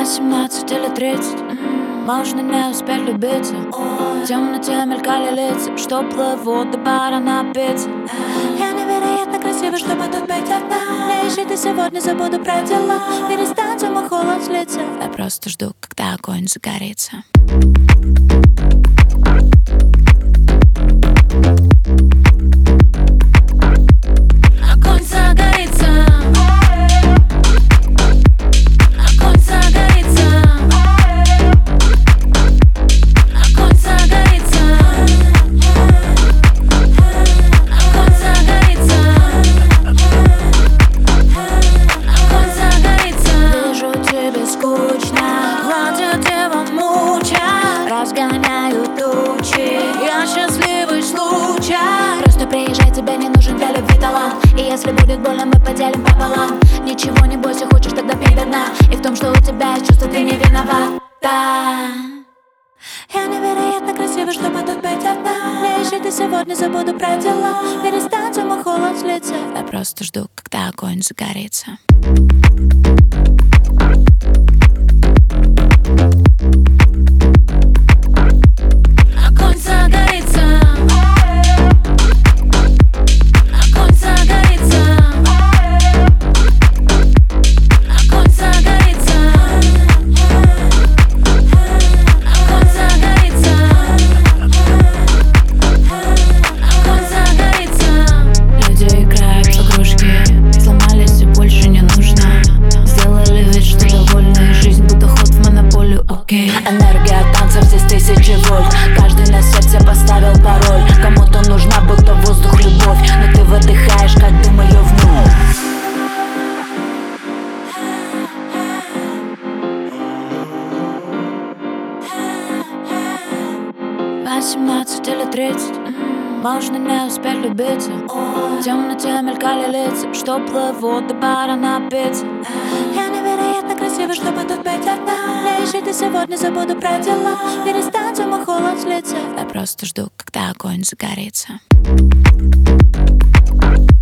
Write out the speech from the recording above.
18 или 30, можно не успеть влюбиться. В темноте мелькали лица, что плывут до пара напиться. Я невероятно красива, чтобы тут быть одна. Не ищи ты сегодня, забуду про дела. Перестаньте мой холод злиться. Я просто жду, когда огонь загорится. Огонь загорится. Огонь загорится. Огонь загорится. Огонь загорится. Огонь загорится. Вижу, тебе скучно, гладят его мучат, разгоняют тучи. Я счастливый случай. Просто приезжай, тебе не нужен для любви талант. И если будет больно, мы поделим пополам. Ничего не бойся, хочешь, тогда пей до дна. И в том, что у тебя есть чувство, ты не виновата. Я невероятно красива, чтобы тут быть одна. Не ищи ты сегодня, забуду про дела. Перестаньте мой холод злиться. Я просто жду, когда огонь загорится. Огонь загорится. Огонь загорится. Огонь загорится. Огонь загорится. Огонь загорится. Люди играют в игрушки, сломались и больше не нужно. Сделали вид, что довольны, жизнь будто ход в монополию, окей. Энергия танца здесь 1000 вольт. Каждый на сердце поставил пароль. Кому-то нужна будто воздух любовь, но ты выдыхаешь, как дым ее вновь. 18 или 30, можно не успеть влюбиться. В темноте мелькали лица, что плывут до пара напиться. Я невероятно красива, чтобы тут быть одна. Не ищи ты сегодня, забуду про дела. Перестаньте мой холод злиться. Я просто жду, когда огонь загорится.